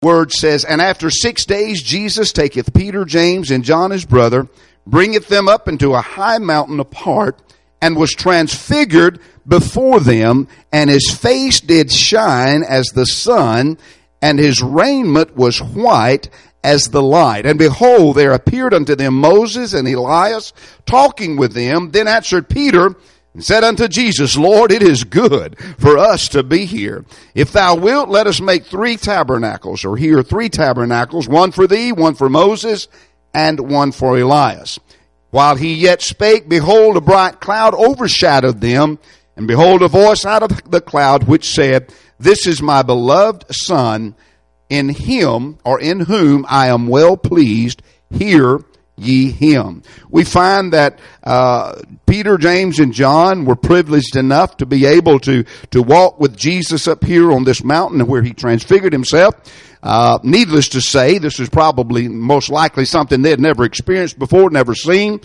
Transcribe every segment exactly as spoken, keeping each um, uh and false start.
word says, and after six days Jesus taketh Peter, James, and John his brother, bringeth them up into a high mountain apart, and was transfigured before them, and his face did shine as the sun, and his raiment was white as the light. And behold, there appeared unto them Moses and Elias, talking with them. Then answered Peter, and said unto Jesus, Lord, it is good for us to be here. If thou wilt, let us make three tabernacles, or here three tabernacles, one for thee, one for Moses, and one for Elias. While he yet spake, behold, a bright cloud overshadowed them, and behold, a voice out of the cloud which said, This is my beloved Son, in him, or in whom I am well pleased. Hear ye him. We find that uh Peter, James, and John were privileged enough to be able to to walk with Jesus up here on this mountain where he transfigured himself. Uh needless to say, this is probably most likely something they had never experienced before, never seen.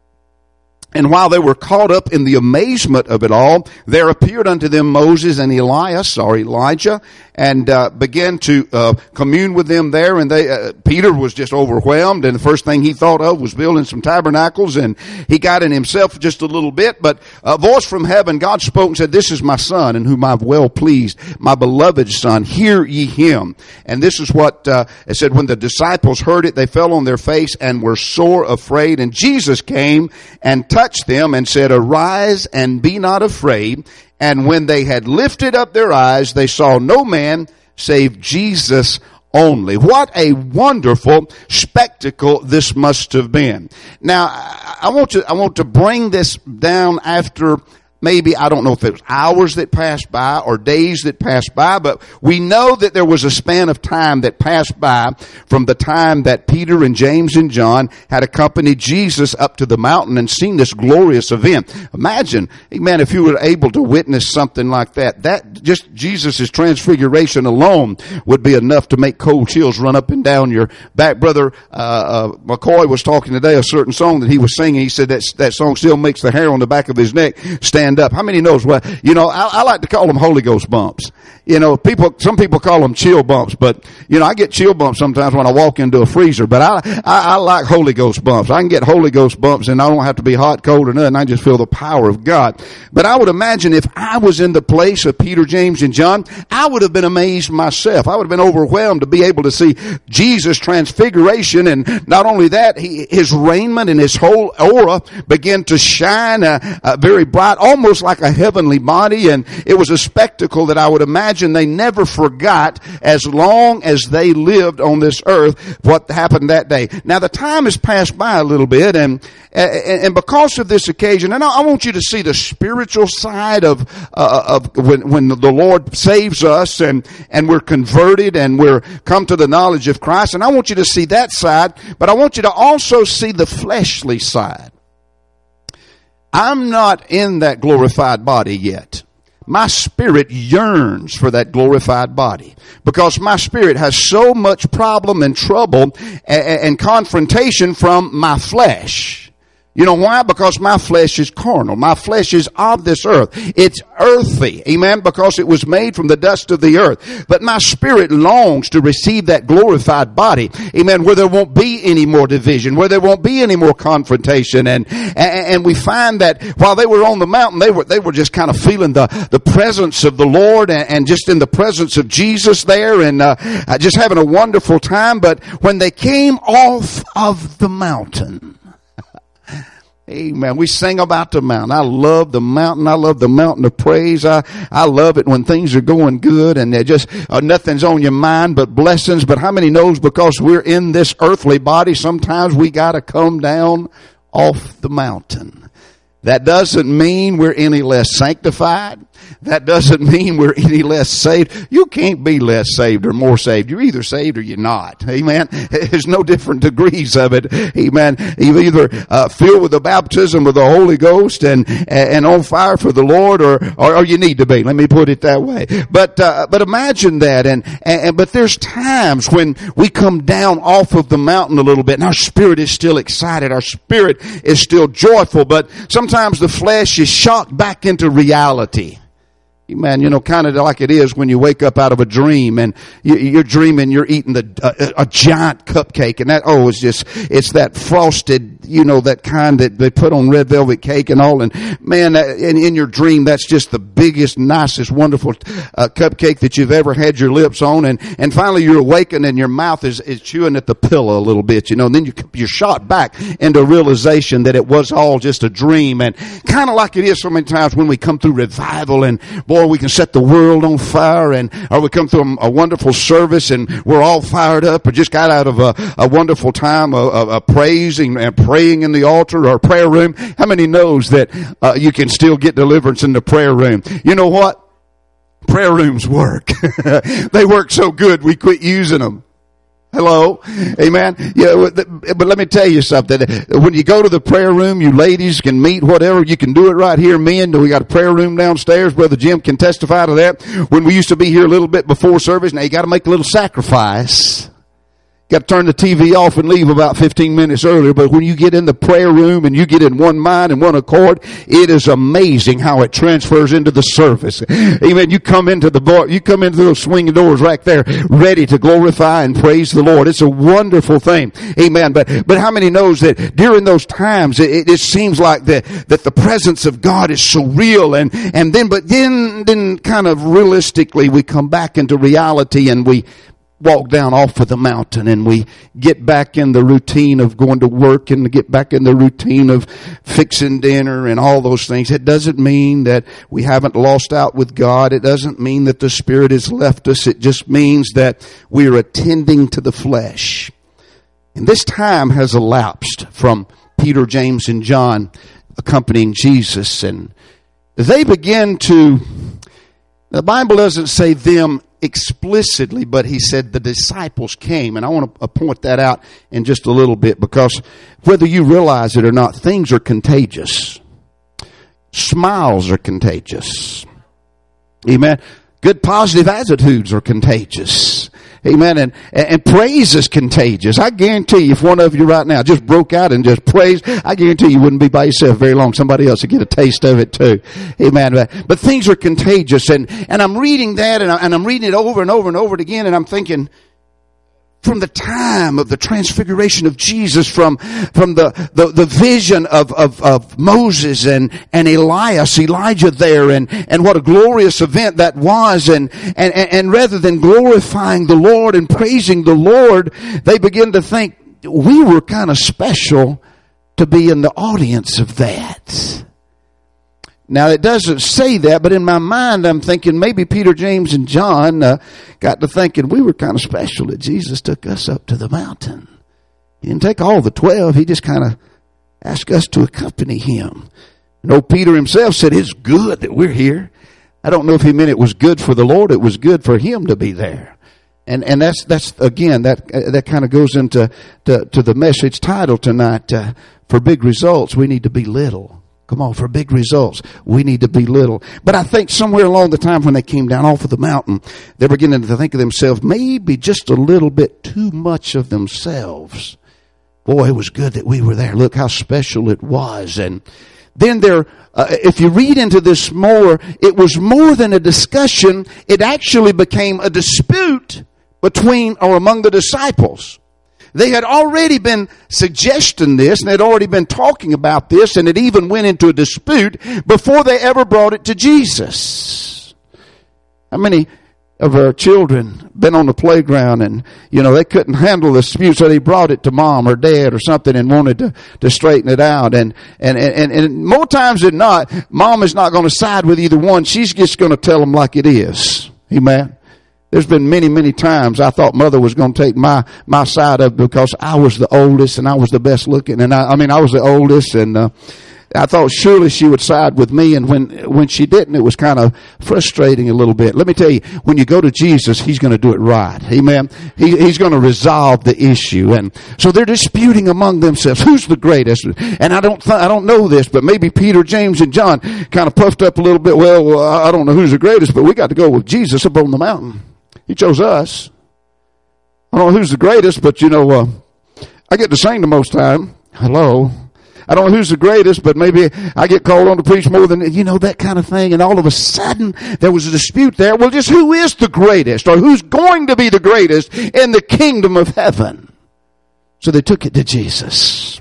And while they were caught up in the amazement of it all, there appeared unto them Moses and Elias, or Elijah, and uh, began to uh, commune with them there. And they, uh, Peter was just overwhelmed, and the first thing he thought of was building some tabernacles, and he got in himself just a little bit. But a voice from heaven, God spoke and said, This is my Son, in whom I'm well pleased, my beloved Son. Hear ye him. And this is what uh, it said, when the disciples heard it, they fell on their face and were sore afraid. And Jesus came and touched touched them and said, Arise and be not afraid. And when they had lifted up their eyes, they saw no man save Jesus only. What a wonderful spectacle this must have been. Now, I want to, I want to bring this down after maybe, I don't know if it was hours that passed by or days that passed by, but we know that there was a span of time that passed by from the time that Peter and James and John had accompanied Jesus up to the mountain and seen this glorious event. Imagine, man, if you were able to witness something like that, that just Jesus' transfiguration alone would be enough to make cold chills run up and down your back. Brother uh, uh McCoy was talking today a certain song that he was singing. He said that that song still makes the hair on the back of his neck stand up. How many knows what, you know, I, I like to call them Holy Ghost bumps. You know, people, some people call them chill bumps, but, you know, I get chill bumps sometimes when I walk into a freezer, but I, I, I like Holy Ghost bumps. I can get Holy Ghost bumps and I don't have to be hot, cold, or nothing. I just feel the power of God. But I would imagine if I was in the place of Peter, James, and John, I would have been amazed myself. I would have been overwhelmed to be able to see Jesus' transfiguration. And not only that, he, his raiment and his whole aura began to shine uh, uh, very bright, almost like a heavenly body. And it was a spectacle that I would imagine they never forgot as long as they lived on this earth, what happened that day. Now the time has passed by a little bit, and and because of this occasion, and I want you to see the spiritual side of uh, of when when the Lord saves us and and we're converted and we're come to the knowledge of Christ, and I want you to see that side, but I want you to also see the fleshly side. I'm not in that glorified body yet. My spirit yearns for that glorified body because my spirit has so much problem and trouble and, and confrontation from my flesh. You know why? Because my flesh is carnal. My flesh is of this earth. It's earthy. Amen? Because it was made from the dust of the earth. But my spirit longs to receive that glorified body. Amen? Where there won't be any more division. Where there won't be any more confrontation. And, and, and we find that while they were on the mountain, they were, they were just kind of feeling the, the presence of the Lord and, and just in the presence of Jesus there and, uh, just having a wonderful time. But when they came off of the mountain, amen. We sing about the mountain. I love the mountain. I love the mountain of praise. I, I love it when things are going good and they're just, uh, nothing's on your mind but blessings. But how many knows because we're in this earthly body, sometimes we got to come down off the mountain. That doesn't mean we're any less sanctified. That doesn't mean we're any less saved. You can't be less saved or more saved. You're either saved or you're not. Amen. There's no different degrees of it. Amen. You're either uh, filled with the baptism of the Holy Ghost and and on fire for the Lord, or or, or you need to be. Let me put it that way. But uh, but imagine that. And, and but there's times when we come down off of the mountain a little bit, and our spirit is still excited. Our spirit is still joyful. But sometimes the flesh is shocked back into reality. Man, you know, kind of like it is when you wake up out of a dream and you, you're dreaming you're eating the, a, a giant cupcake, and that, oh, it's just, it's that frosted, you know, that kind that they put on red velvet cake and all, and man, in, in your dream, that's just the biggest, nicest, wonderful uh, cupcake that you've ever had your lips on, and, and finally you're awakened and your mouth is, is chewing at the pillow a little bit, you know, and then you, you're shot back into a realization that it was all just a dream, and kind of like it is so many times when we come through revival, and boy, we can set the world on fire, and or we come through a, a wonderful service and we're all fired up, or just got out of a, a wonderful time of, of, of praising and praying in the altar or prayer room. How many knows that uh, you can still get deliverance in the prayer room? You know what? Prayer rooms work. They work so good we quit using them. Hello? Amen? Yeah, but let me tell you something. When you go to the prayer room, you ladies can meet whatever. You can do it right here. Men, we got a prayer room downstairs. Brother Jim can testify to that. When we used to be here a little bit before service, now you got to make a little sacrifice. Got to turn the T V off and leave about fifteen minutes earlier. But when you get in the prayer room and you get in one mind and one accord, it is amazing how it transfers into the service. Amen. You come into the you come into those swinging doors right there, ready to glorify and praise the Lord. It's a wonderful thing. Amen. But but how many knows that during those times it, it seems like that that the presence of God is so real, and and then but then then kind of realistically we come back into reality and we walk down off of the mountain and we get back in the routine of going to work and get back in the routine of fixing dinner and all those things. It doesn't mean that we haven't lost out with God. It doesn't mean that the Spirit has left us. It just means that we are attending to the flesh. And this time has elapsed from Peter, James, and John accompanying Jesus, and they begin to, the Bible doesn't say them explicitly, but he said the disciples came. And I want to point that out in just a little bit, because whether you realize it or not, things are contagious. Smiles are contagious. Amen. Good positive attitudes are contagious. Amen. And, and praise is contagious. I guarantee you, if one of you right now just broke out and just praised, I guarantee you wouldn't be by yourself very long. Somebody else would get a taste of it too. Amen. But, but things are contagious. And, and I'm reading that, and, I, and I'm reading it over and over and over again, and I'm thinking, from the time of the transfiguration of Jesus, from from the the, the vision of, of of Moses and and Elias, Elijah there, and and what a glorious event that was, and and and rather than glorifying the Lord and praising the Lord, they begin to think we were kind of special to be in the audience of that. Now, it doesn't say that, but in my mind, I'm thinking maybe Peter, James, and John uh, got to thinking we were kind of special that Jesus took us up to the mountain. He didn't take all the twelve. He just kind of asked us to accompany him. And old Peter himself said, it's good that we're here. I don't know if he meant it was good for the Lord. It was good for him to be there. And and that's, that's again, that uh, that kind of goes into to, to the message title tonight. Uh, for big results, we need to be little. Come on, for big results, we need to be little. But I think somewhere along the time when they came down off of the mountain, they're beginning to think of themselves maybe just a little bit too much of themselves. Boy, it was good that we were there. Look how special it was. And then there, uh, if you read into this more, it was more than a discussion. It actually became a dispute between or among the disciples. They had already been suggesting this, and they'd already been talking about this, and it even went into a dispute before they ever brought it to Jesus. How many of our children been on the playground and, you know, they couldn't handle the dispute, so they brought it to mom or dad or something and wanted to, to straighten it out. And, and, and, and more times than not, mom is not going to side with either one. She's just going to tell them like it is. Amen. There's been many, many times I thought mother was going to take my, my side of it because I was the oldest and I was the best looking. And I, I mean, I was the oldest, and, uh, I thought surely she would side with me. And when, when she didn't, it was kind of frustrating a little bit. Let me tell you, when you go to Jesus, he's going to do it right. Amen. He, he's going to resolve the issue. And so they're disputing among themselves. Who's the greatest? And I don't, th- I don't know this, but maybe Peter, James, and John kind of puffed up a little bit. Well, I don't know who's the greatest, but we got to go with Jesus up on the mountain. He chose us. I don't know who's the greatest, but you know, uh, I get to sing the most time. Hello. I don't know who's the greatest, but maybe I get called on to preach more than, you know, that kind of thing. And all of a sudden, there was a dispute there. Well, just who is the greatest, or who's going to be the greatest in the kingdom of heaven? So they took it to Jesus.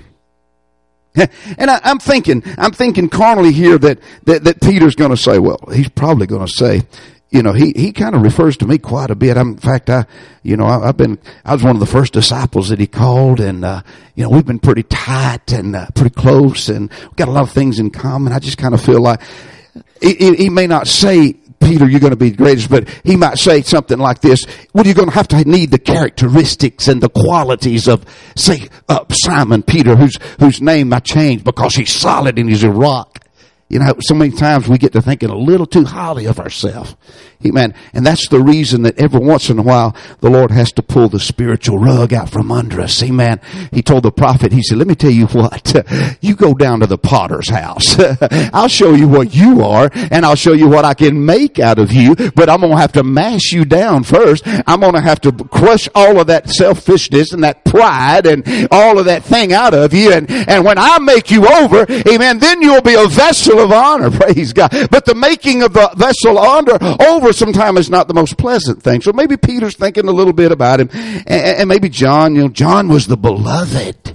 And I, I'm thinking, I'm thinking carnally here that, that, that Peter's going to say, well, he's probably going to say, you know, he, he kind of refers to me quite a bit. I'm, in fact, I, you know, I, I've been, I was one of the first disciples that he called, and, uh, you know, we've been pretty tight and uh, pretty close, and we've got a lot of things in common. I just kind of feel like he, he, he may not say, Peter, you're going to be the greatest, but he might say something like this. Well, you're going to have to need the characteristics and the qualities of, say, uh, Simon Peter, whose, whose name I changed because he's solid and he's a rock. You know, so many times we get to thinking a little too highly of ourselves. Amen. And that's the reason that every once in a while the Lord has to pull the spiritual rug out from under us. Amen. He told the prophet, he said, let me tell you what, you go down to the potter's house. I'll show you what you are, and I'll show you what I can make out of you, but I'm going to have to mash you down first. I'm going to have to crush all of that selfishness and that pride and all of that thing out of you. And, and when I make you over, amen, then you'll be a vessel of honor, praise God. But the making of the vessel honor over sometimes is not the most pleasant thing. So maybe Peter's thinking a little bit about him, and, and maybe John. You know, John was the beloved.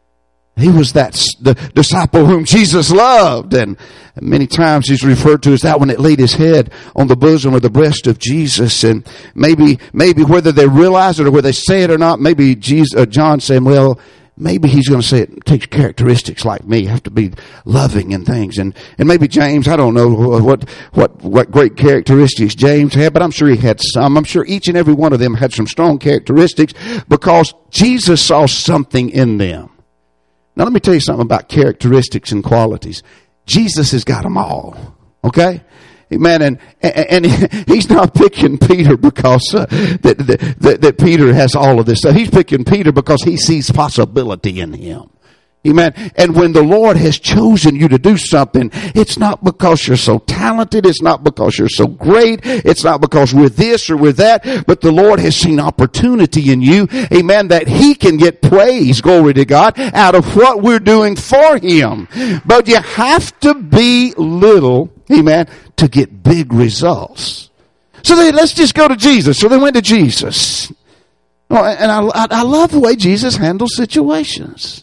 He was that the disciple whom Jesus loved, and many times he's referred to as that one that laid his head on the bosom or the breast of Jesus. And maybe, maybe whether they realize it or whether they say it or not, maybe Jesus, uh, John saying, well, maybe he's going to say it takes characteristics like me. You have to be loving and things. And, and maybe James, I don't know what, what, what great characteristics James had, but I'm sure he had some. I'm sure each and every one of them had some strong characteristics because Jesus saw something in them. Now let me tell you something about characteristics and qualities. Jesus has got them all. Okay? Amen. And, and, and he's not picking Peter because uh, that, that, that Peter has all of this stuff. He's picking Peter because he sees possibility in him. Amen. And when the Lord has chosen you to do something, it's not because you're so talented. It's not because you're so great. It's not because we're this or we're that. But the Lord has seen opportunity in you. Amen. That he can get praise, glory to God, out of what we're doing for him. But you have to be little, amen, to get big results. So they, let's just go to Jesus. So they went to Jesus. Oh, and I, I love the way Jesus handles situations.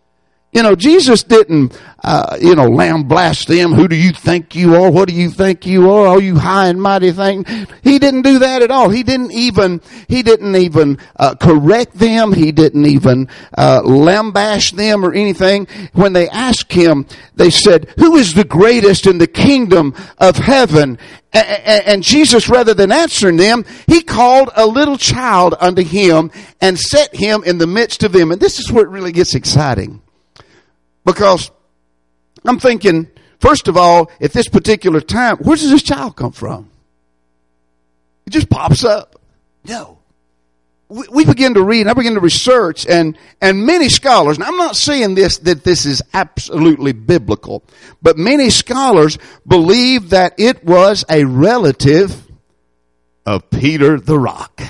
You know, Jesus didn't, uh, you know, lambaste them. Who do you think you are? What do you think you are? Oh, you high and mighty thing. He didn't do that at all. He didn't even, he didn't even, uh, correct them. He didn't even, uh, lambaste them or anything. When they asked him, they said, who is the greatest in the kingdom of heaven? And Jesus, rather than answering them, he called a little child unto him and set him in the midst of them. And this is where it really gets exciting. Because I'm thinking, first of all, at this particular time, where does this child come from? It just pops up. No. We, we begin to read, and I begin to research, and, and many scholars, and I'm not saying this, that this is absolutely biblical, but many scholars believe that it was a relative of Peter the rock.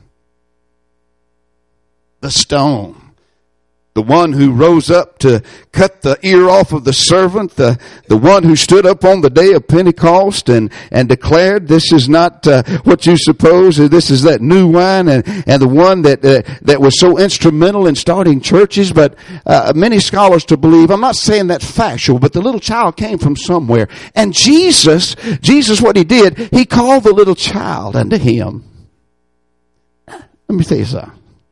The stone. The one who rose up to cut the ear off of the servant, the, the one who stood up on the day of Pentecost and, and declared this is not uh, what you suppose, this is that new wine, and, and the one that uh, that was so instrumental in starting churches. But uh, many scholars to believe, I'm not saying that's factual, but the little child came from somewhere. And Jesus, Jesus what he did, he called the little child unto him. Let me tell you something.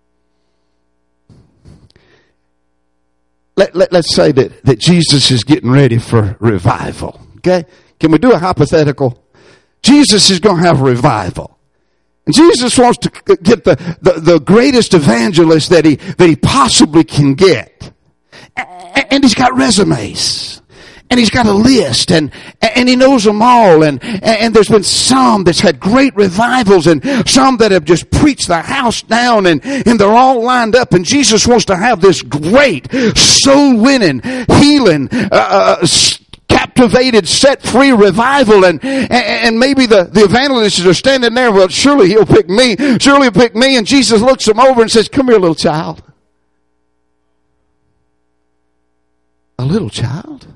Let, let, let's say that, that Jesus is getting ready for revival. Okay? Can we do a hypothetical? Jesus is going to have a revival. And Jesus wants to get the, the, the greatest evangelist that he, that he possibly can get. And, and he's got resumes. And he's got a list, and and he knows them all, and and there's been some that's had great revivals, and some that have just preached the house down, and and they're all lined up, and Jesus wants to have this great soul-winning, healing, uh, uh, captivated, set-free revival, and and maybe the, the evangelists are standing there, well, surely he'll pick me, surely he'll pick me, and Jesus looks them over and says, come here, little child. A little child?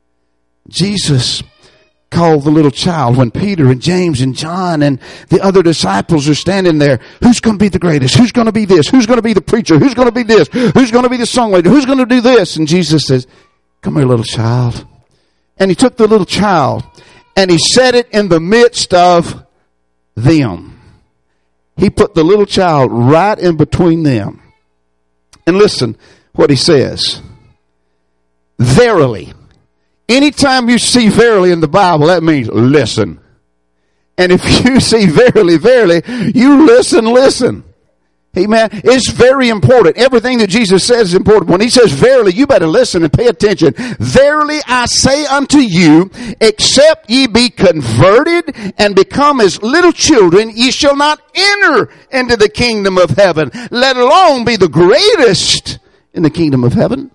Jesus called the little child when Peter and James and John and the other disciples are standing there. Who's going to be the greatest? Who's going to be this? Who's going to be the preacher? Who's going to be this? Who's going to be the songwriter? Who's going to do this? And Jesus says, come here, little child. And he took the little child and he set it in the midst of them. He put the little child right in between them. And listen what he says. Verily. Anytime you see verily in the Bible, that means listen. And if you see verily, verily, you listen, listen. Amen. It's very important. Everything that Jesus says is important. When he says verily, you better listen and pay attention. Verily I say unto you, except ye be converted and become as little children, ye shall not enter into the kingdom of heaven, let alone be the greatest in the kingdom of heaven.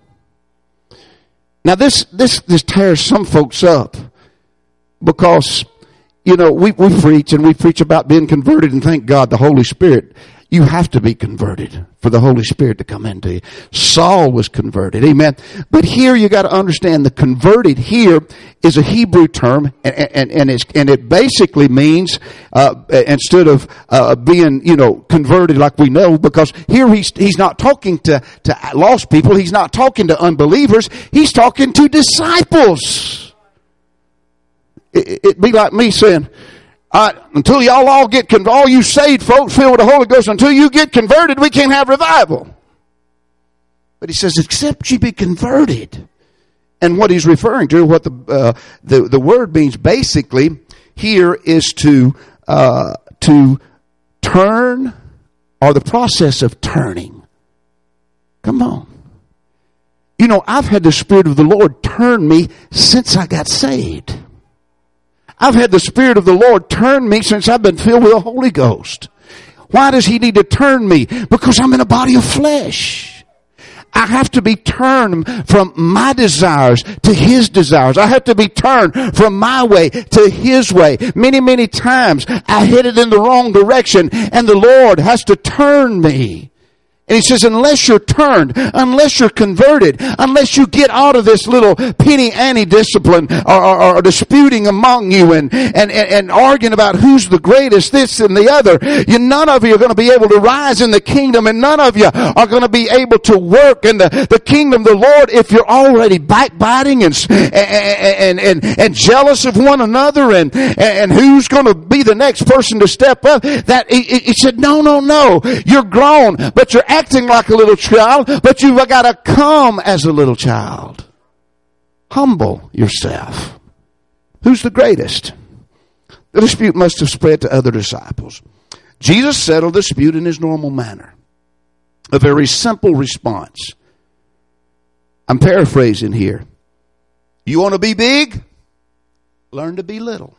Now this, this, this tears some folks up because, you know, we, we preach and we preach about being converted, and thank God the Holy Spirit, you have to be converted for the Holy Spirit to come into you. Saul was converted. Amen. But here you got to understand the converted here is a Hebrew term, and, and, and, it's, and it basically means, uh, instead of, uh, being, you know, converted like we know, because here he's, he's not talking to, to lost people. He's not talking to unbelievers. He's talking to disciples. It, it'd be like me saying, Uh, until y'all all get, con- all you saved folks filled with the Holy Ghost, until you get converted, we can't have revival. But he says, except ye be converted. And what he's referring to, what the, uh, the, the word means basically here is to, uh, to turn, or the process of turning. Come on. You know, I've had the Spirit of the Lord turn me since I got saved. I've had the Spirit of the Lord turn me since I've been filled with the Holy Ghost. Why does he need to turn me? Because I'm in a body of flesh. I have to be turned from my desires to his desires. I have to be turned from my way to his way. Many, many times I headed in the wrong direction, and the Lord has to turn me. And he says, unless you're turned, unless you're converted, unless you get out of this little penny ante discipline or, or, or disputing among you and, and, and, and arguing about who's the greatest, this and the other, you, none of you are going to be able to rise in the kingdom, and none of you are going to be able to work in the, the kingdom of the Lord if you're already backbiting and, and, and, and, and jealous of one another and, and who's going to be the next person to step up. That he, he said, no, no, no, you're grown, but you're acting like a little child, but you've got to come as a little child. Humble yourself. Who's the greatest? The dispute must have spread to other disciples. Jesus settled the dispute in his normal manner. A very simple response. I'm paraphrasing here. You want to be big? Learn to be little.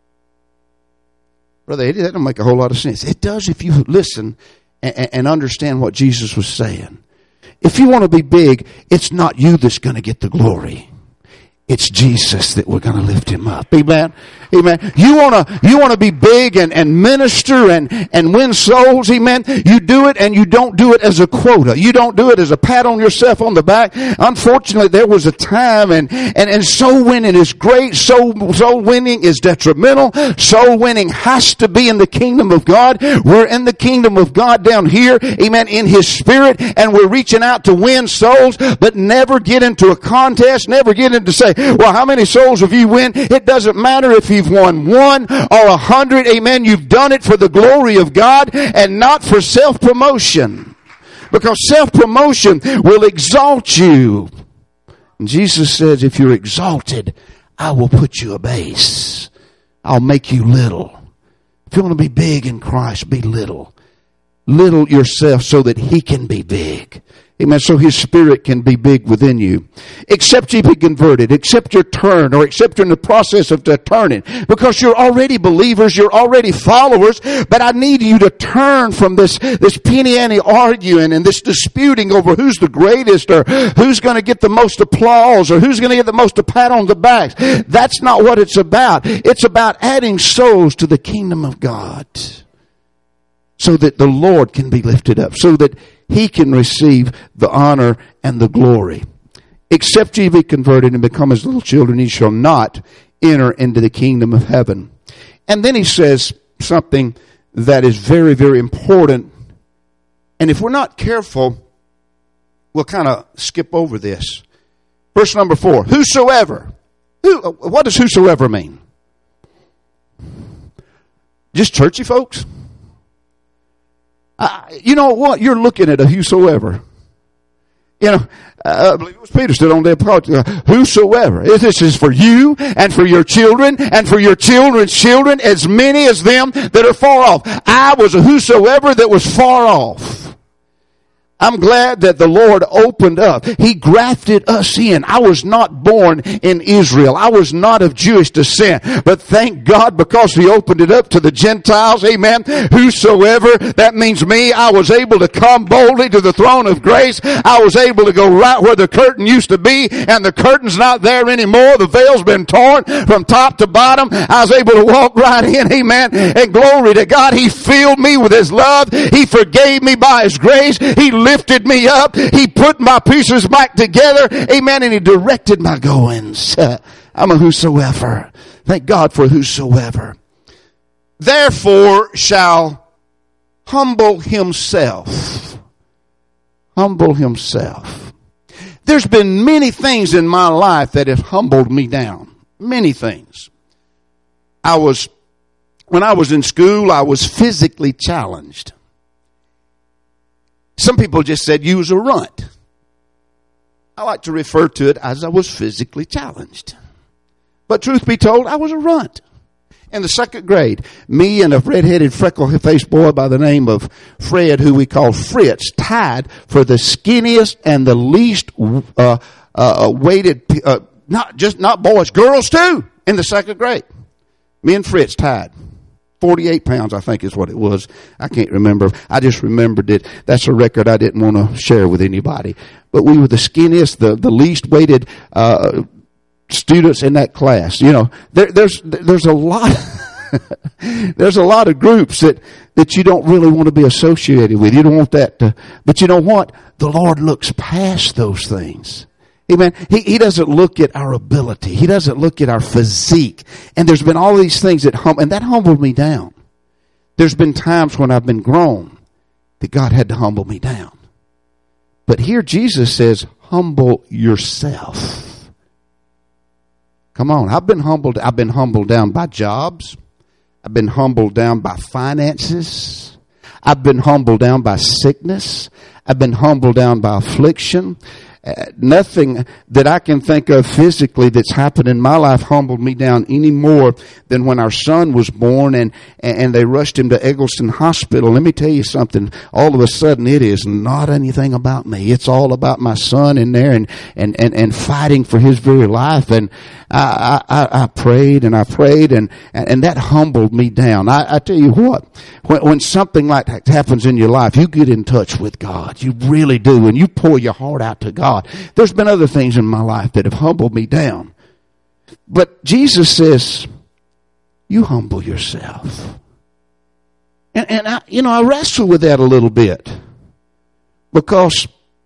Brother Eddie, that doesn't make a whole lot of sense. It does if you listen and understand what Jesus was saying. If you want to be big, it's not you that's going to get the glory. It's Jesus that we're going to lift him up. Amen. Amen. You want to, you want to be big and, and minister and, and win souls. Amen. You do it, and you don't do it as a quota. You don't do it as a pat on yourself on the back. Unfortunately, there was a time, and, and, and soul winning is great. Soul, soul winning is detrimental. Soul winning has to be in the kingdom of God. We're in the kingdom of God down here. Amen. In his spirit, and we're reaching out to win souls, but never get into a contest. Never get into say, well, how many souls have you win? It doesn't matter if you've won one or a hundred. Amen. You've done it for the glory of God and not for self-promotion. Because self-promotion will exalt you. And Jesus says, if you're exalted, I will put you abase. I'll make you little. If you want to be big in Christ, be little. Little yourself so that he can be big. Amen. So his spirit can be big within you. Except ye be converted. Except you're turned, or except you're in the process of turning. Because you're already believers. You're already followers. But I need you to turn from this, this penny ante arguing and this disputing over who's the greatest, or who's going to get the most applause, or who's going to get the most pat on the back. That's not what it's about. It's about adding souls to the kingdom of God. So that the Lord can be lifted up. So that he can receive the honor and the glory. except ye be converted and become as little children, ye shall not enter into the kingdom of heaven. And then he says something that is very, very important. And if we're not careful, we'll kind of skip over this. Verse number four, whosoever. Who, what does whosoever mean? Just churchy folks? Uh, you know what? You're looking at a whosoever. You know, uh, I believe it was Peter stood on there, uh, whosoever. This is for you and for your children and for your children's children, as many as them that are far off. I was a whosoever that was far off. I'm glad that the Lord opened up. He grafted us in. I was not born in Israel. I was not of Jewish descent. But thank God, because He opened it up to the Gentiles, amen, whosoever, that means me. I was able to come boldly to the throne of grace. I was able to go right where the curtain used to be, and the curtain's not there anymore. The veil's been torn from top to bottom. I was able to walk right in, amen, and glory to God. He filled me with His love. He forgave me by His grace. He lifted me up. He put my pieces back together. Amen. And He directed my goings. Uh, I'm a whosoever. Thank God for whosoever. Therefore shall humble himself. Humble himself. There's been many things in my life that have humbled me down. Many things. I was, when I was in school, I was physically challenged. Some people just said you was a runt. I like to refer to it as I was physically challenged. But truth be told, I was a runt. In the second grade, me and a red-headed, freckle-faced boy by the name of Fred, who we called Fritz, tied for the skinniest and the least uh, uh, weighted, uh, not just not boys, girls too, in the second grade. Me and Fritz tied. forty-eight pounds, I think is what it was. I can't remember. I just remembered it. That's a record I didn't want to share with anybody. But we were the skinniest, the, the least weighted uh, students in that class. You know, there, there's there's a lot there's a lot of groups that, that you don't really want to be associated with. You don't want that to, but you know what? The Lord looks past those things. Amen. He, he doesn't look at our ability. He doesn't look at our physique. And there's been all these things that hum, and that humbled me down. There's been times when I've been grown that God had to humble me down. But here Jesus says, humble yourself. Come on. I've been humbled. I've been humbled down by jobs. I've been humbled down by finances. I've been humbled down by sickness. I've been humbled down by affliction. Uh, nothing that I can think of physically that's happened in my life humbled me down any more than when our son was born and, and they rushed him to Eggleston Hospital. Let me tell you something. All of a sudden, it is not anything about me. It's all about my son in there and, and, and, and fighting for his very life. And I, I, I prayed and I prayed and, and that humbled me down. I, I tell you what, when, when something like that happens in your life, you get in touch with God. You really do. And you pour your heart out to God. There's been other things in my life that have humbled me down. But Jesus says, you humble yourself. And, and I, you know, I wrestle with that a little bit. Because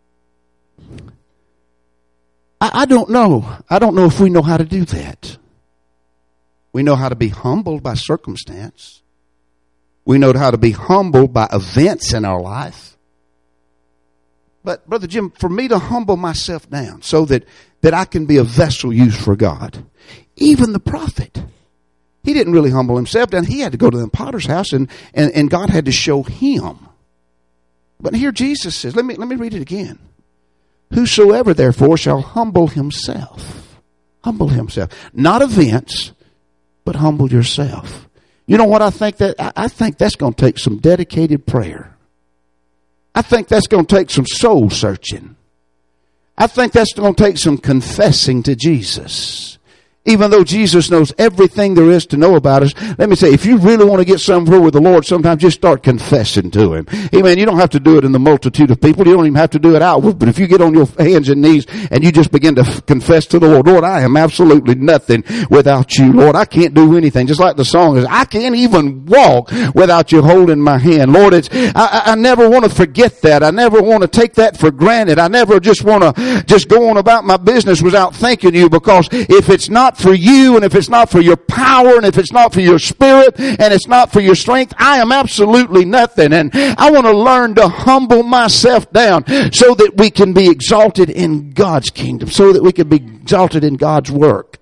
I, I don't know. I don't know if we know how to do that. We know how to be humbled by circumstance. We know how to be humbled by events in our life. But, Brother Jim, for me to humble myself down so that, that I can be a vessel used for God. Even the prophet, he didn't really humble himself down. He had to go to the potter's house and, and, and God had to show him. But here Jesus says, let me, let me read it again. Whosoever therefore shall humble himself. Humble himself. Not events, but humble yourself. You know what I think that, I, I think that's going to take some dedicated prayer. I think that's going to take some soul searching. I think that's going to take some confessing to Jesus. Even though Jesus knows everything there is to know about us, let me say, if you really want to get somewhere with the Lord, sometimes just start confessing to Him. Amen. You don't have to do it in the multitude of people. You don't even have to do it outward. But if you get on your hands and knees and you just begin to f- confess to the Lord, Lord, I am absolutely nothing without you. Lord, I can't do anything. Just like the song is, I can't even walk without you holding my hand. Lord, it's, I, I, I never want to forget that. I never want to take that for granted. I never just want to just go on about my business without thanking you, because if it's not for you, and if it's not for your power, and if it's not for your spirit, and it's not for your strength, I am absolutely nothing. And I want to learn to humble myself down so that we can be exalted in God's kingdom, so that we can be exalted in God's work.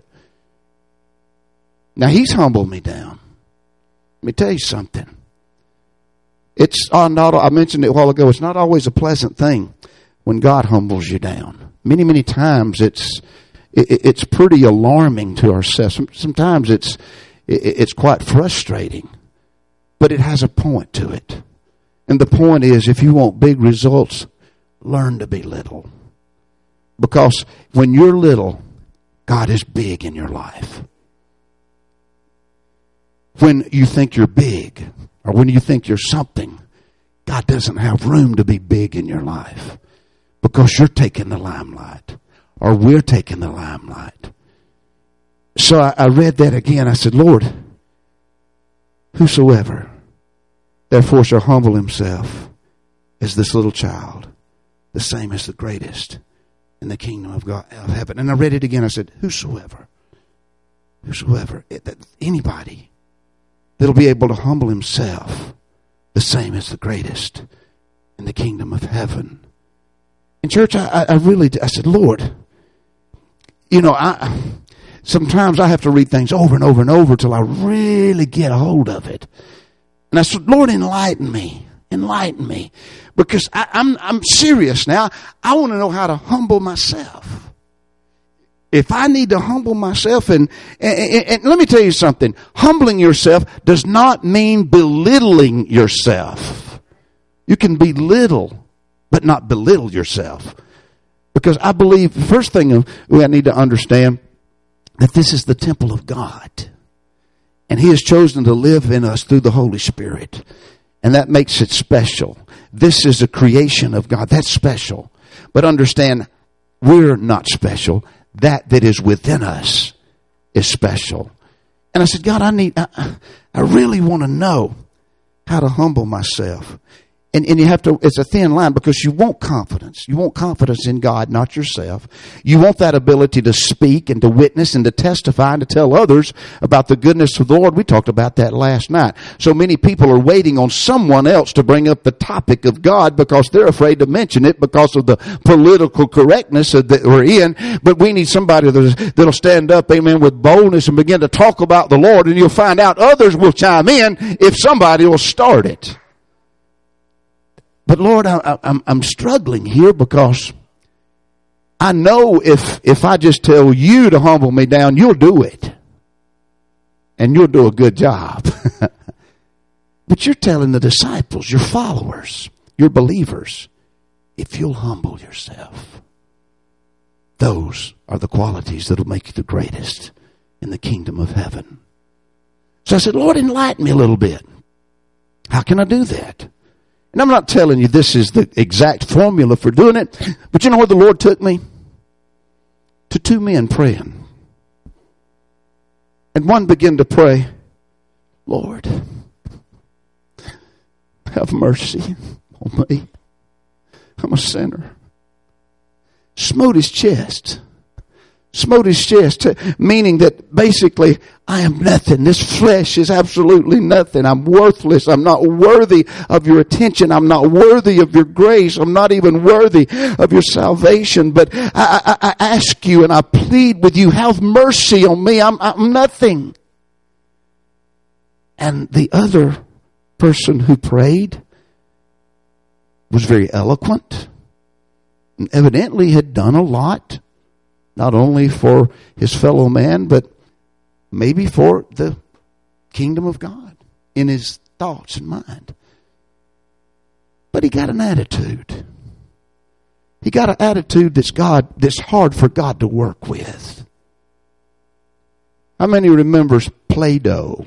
Now, He's humbled me down. Let me tell you something. It's uh, not, I mentioned it a while ago, it's not always a pleasant thing when God humbles you down. Many, many times it's It's pretty alarming to ourselves. Sometimes it's it's quite frustrating, but it has a point to it. And the point is, if you want big results, learn to be little. Because when you're little, God is big in your life. When you think you're big, or when you think you're something, God doesn't have room to be big in your life, because you're taking the limelight. Or we're taking the limelight. So I, I read that again. I said, Lord, whosoever therefore shall humble himself as this little child, the same as the greatest in the kingdom of God of heaven. And I read it again. I said, whosoever, whosoever, anybody that'll be able to humble himself, the same as the greatest in the kingdom of heaven. In church, I, I really, I said, Lord, you know, I sometimes I have to read things over and over and over till I really get a hold of it. And I said, Lord, enlighten me, enlighten me, because I, I'm I'm serious now. I want to know how to humble myself. If I need to humble myself, and, and, and let me tell you something, humbling yourself does not mean belittling yourself. You can belittle, but not belittle yourself. Because I believe, the first thing we need to understand, that this is the temple of God. And He has chosen to live in us through the Holy Spirit. And that makes it special. This is a creation of God. That's special. But understand, we're not special. That that is within us is special. And I said, God, I need, I, I really want to know how to humble myself. And, and you have to, it's a thin line, because you want confidence. You want confidence in God, not yourself. You want that ability to speak and to witness and to testify and to tell others about the goodness of the Lord. We talked about that last night. So many people are waiting on someone else to bring up the topic of God because they're afraid to mention it because of the political correctness that we're in. But we need somebody that'll stand up, amen, with boldness and begin to talk about the Lord. And you'll find out others will chime in if somebody will start it. But Lord, I, I'm, I'm struggling here, because I know if, if I just tell you to humble me down, you'll do it. And you'll do a good job. But you're telling the disciples, your followers, your believers, if you'll humble yourself, those are the qualities that'll make you the greatest in the kingdom of heaven. So I said, Lord, enlighten me a little bit. How can I do that? And I'm not telling you this is the exact formula for doing it, but you know where the Lord took me? To two men praying. And one began to pray, Lord, have mercy on me. I'm a sinner. Smote his chest. Smote his chest, meaning that basically, I am nothing. This flesh is absolutely nothing. I'm worthless. I'm not worthy of your attention. I'm not worthy of your grace. I'm not even worthy of your salvation. But I, I, I ask you and I plead with you, have mercy on me. I'm, I'm nothing. And the other person who prayed was very eloquent and evidently had done a lot. Not only for his fellow man, but maybe for the kingdom of God in his thoughts and mind. But he got an attitude. He got an attitude that's God, that's hard for God to work with. How many remembers Play-Doh?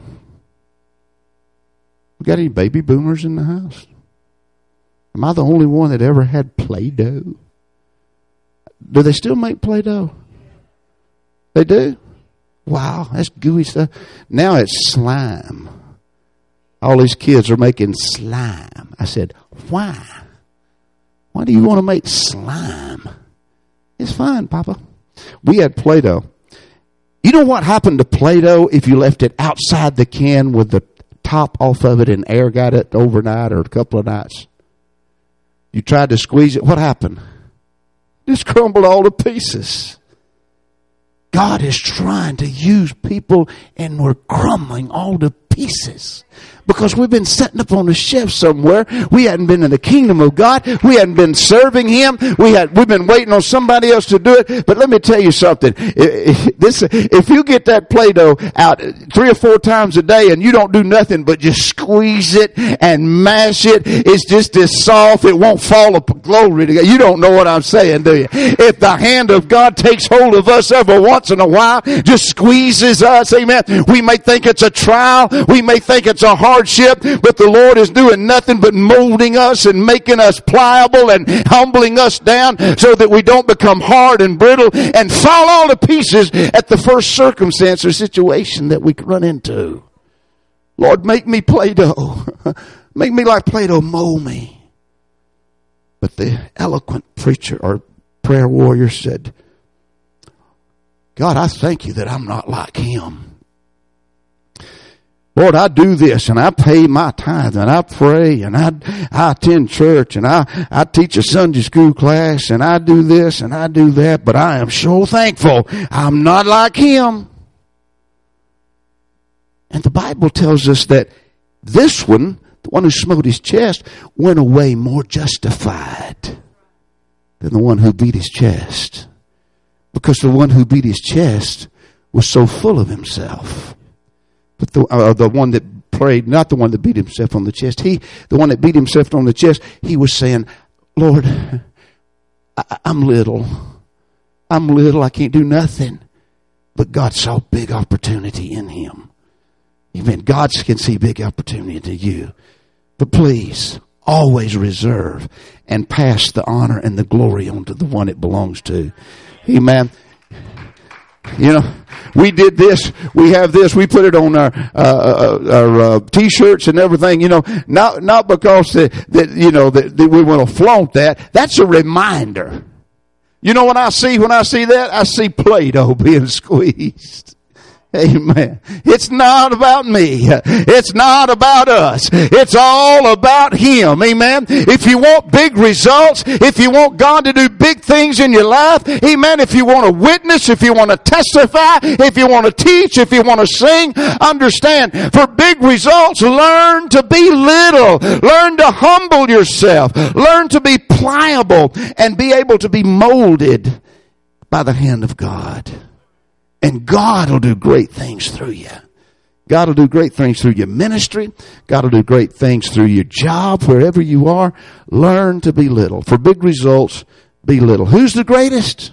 We got any baby boomers in the house? Am I the only one that ever had Play-Doh? Do they still make Play-Doh? They do? Wow, that's gooey stuff. Now it's slime. All these kids are making slime. I said, why? Why do you want to make slime? It's fine, Papa. We had Play-Doh. You know what happened to Play-Doh if you left it outside the can with the top off of it and air got it overnight or a couple of nights? You tried to squeeze it. What happened? Just crumbled all to pieces. God is trying to use people and we're crumbling all to pieces. Because we've been setting up on a shelf somewhere. We hadn't been in the kingdom of God. We hadn't been serving Him. We had, we've been waiting on somebody else to do it. But let me tell you something. If, this, if you get that Play-Doh out three or four times a day and you don't do nothing but just squeeze it and mash it, it's just this soft. It won't fall apart. Glory to God. You don't know what I'm saying, do you? If the hand of God takes hold of us every once in a while, just squeezes us, amen. We may think it's a trial. We may think it's a hardship, but the Lord is doing nothing but molding us and making us pliable and humbling us down so that we don't become hard and brittle and fall all to pieces at the first circumstance or situation that we run into. Lord, make me Play-Doh. Make me like Play-Doh, mold me. But the eloquent preacher or prayer warrior said, God, I thank you that I'm not like him. Lord, I do this and I pay my tithe and I pray and I, I attend church and I, I teach a Sunday school class and I do this and I do that, but I am so thankful I'm not like him. And the Bible tells us that this one, the one who smote his chest, went away more justified than the one who beat his chest. Because the one who beat his chest was so full of himself. But the, uh, the one that prayed, not the one that beat himself on the chest, he, the one that beat himself on the chest, he was saying, Lord, I, I'm little. I'm little. I can't do nothing. But God saw big opportunity in him. Amen. God can see big opportunity in you. But please, always reserve and pass the honor and the glory on to the one it belongs to. Amen. You know, we did this, we have this, we put it on our, uh, our, uh, t-shirts and everything, you know, not, not because that, that you know, that, that we want to flaunt that. That's a reminder. You know what I see when I see that? I see Play-Doh being squeezed. Amen. It's not about me. It's not about us. It's all about Him. Amen. If you want big results, if you want God to do big things in your life, amen. If you want to witness, if you want to testify, if you want to teach, if you want to sing, understand, for big results, learn to be little. Learn to humble yourself. Learn to be pliable and be able to be molded by the hand of God. And God will do great things through you. God will do great things through your ministry. God will do great things through your job, wherever you are. Learn to be little. For big results, be little. Who's the greatest?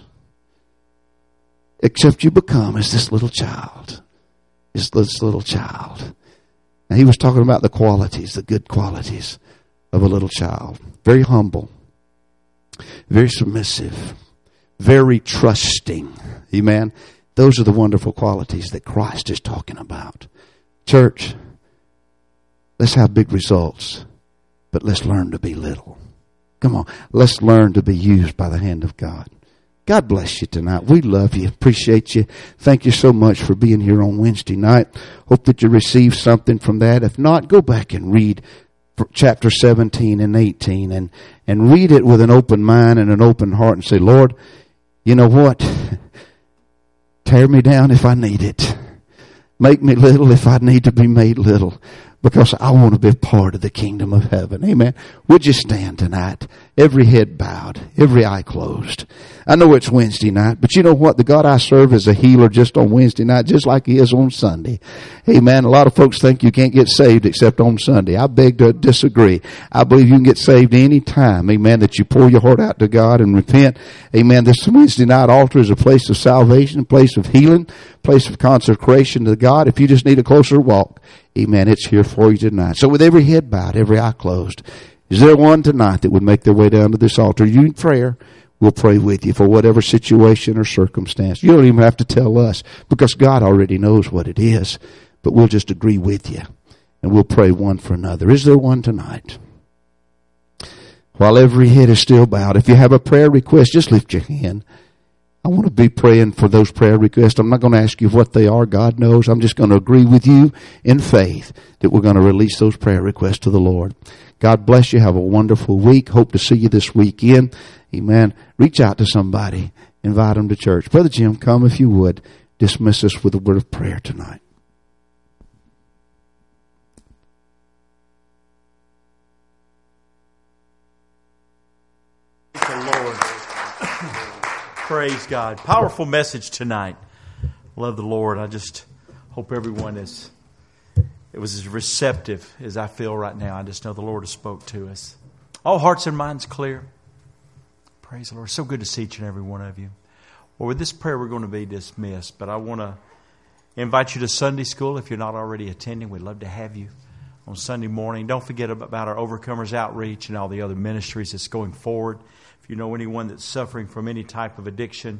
Except you become as this little child. This, this little child. Now he was talking about the qualities, the good qualities of a little child. Very humble. Very submissive. Very trusting. Amen. Those are the wonderful qualities that Christ is talking about. Church, let's have big results, but let's learn to be little. Come on, let's learn to be used by the hand of God. God bless you tonight. We love you. Appreciate you. Thank you so much for being here on Wednesday night. Hope that you received something from that. If not, go back and read chapter seventeen and eighteen and, and read it with an open mind and an open heart and say, Lord, you know what? Tear me down if I need it. Make me little if I need to be made little. Because I want to be a part of the kingdom of heaven. Amen. Would you stand tonight? Every head bowed. Every eye closed. I know it's Wednesday night, but you know what? The God I serve is a healer just on Wednesday night, just like He is on Sunday. Amen. A lot of folks think you can't get saved except on Sunday. I beg to disagree. I believe you can get saved any time. Amen. That you pour your heart out to God and repent. Amen. This Wednesday night altar is a place of salvation, a place of healing, a place of consecration to God. If you just need a closer walk, amen, it's here for you tonight. So with every head bowed, every eye closed, is there one tonight that would make their way down to this altar? You need prayer? We'll pray with you for whatever situation or circumstance. You don't even have to tell us because God already knows what it is. But we'll just agree with you and we'll pray one for another. Is there one tonight? While every head is still bowed, if you have a prayer request, just lift your hand. I want to be praying for those prayer requests. I'm not going to ask you what they are. God knows. I'm just going to agree with you in faith that we're going to release those prayer requests to the Lord. God bless you. Have a wonderful week. Hope to see you this weekend. Amen. Reach out to somebody. Invite them to church. Brother Jim, come if you would. Dismiss us with a word of prayer tonight. Praise the Lord. Praise God. Powerful message tonight. Love the Lord. I just hope everyone is, it was as receptive as I feel right now. I just know the Lord has spoke to us. All hearts and minds clear. Praise the Lord. So good to see each and every one of you. Well, with this prayer, we're going to be dismissed. But I want to invite you to Sunday school. If you're not already attending, we'd love to have you on Sunday morning. Don't forget about our Overcomers Outreach and all the other ministries that's going forward. If you know anyone that's suffering from any type of addiction,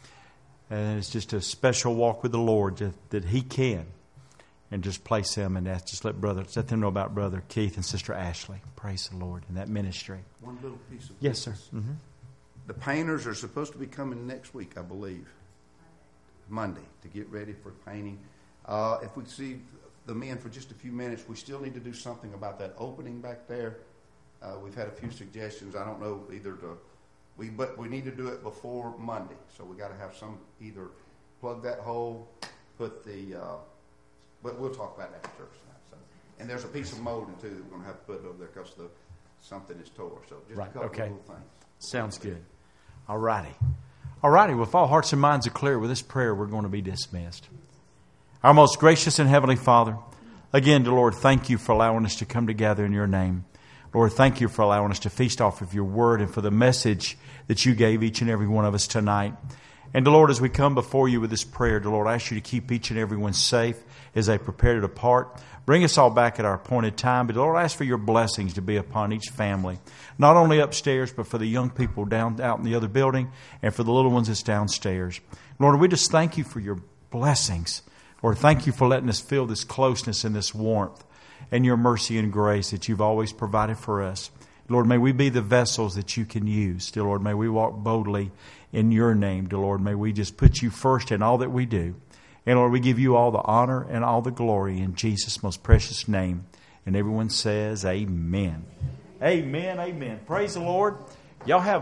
and it's just a special walk with the Lord that, that He can. And just place them and that's just let brother let them know about Brother Keith and Sister Ashley. Praise the Lord in that ministry. One little piece of yes, sir. Mm-hmm. The painters are supposed to be coming next week, I believe. Monday, to get ready for painting. Uh, if we see the men for just a few minutes, we still need to do something about that opening back there. Uh, we've had a few suggestions. I don't know either to, we but we need to do it before Monday. So we got to have some, either plug that hole, put the, uh, but we'll talk about that after church tonight. So, and there's a piece of molding too that we're going to have to put over there because the something is tore. So just right. a couple okay. of little things. Sounds good. All righty. All righty. Well, if all hearts and minds are clear with this prayer, we're going to be dismissed. Our most gracious and heavenly Father, again, dear Lord, thank you for allowing us to come together in your name. Lord, thank you for allowing us to feast off of your word and for the message that you gave each and every one of us tonight. And dear Lord, as we come before you with this prayer, dear Lord, I ask you to keep each and every one safe as they prepare to depart. Bring us all back at our appointed time. But Lord, I ask for your blessings to be upon each family, not only upstairs, but for the young people down out in the other building and for the little ones that's downstairs. Lord, we just thank you for your blessings. Lord, thank you for letting us feel this closeness and this warmth and your mercy and grace that you've always provided for us. Lord, may we be the vessels that you can use. Dear Lord, may we walk boldly in your name. Dear Lord, may we just put you first in all that we do. And Lord, we give you all the honor and all the glory in Jesus' most precious name. And everyone says amen. Amen, amen. Praise the Lord. Y'all have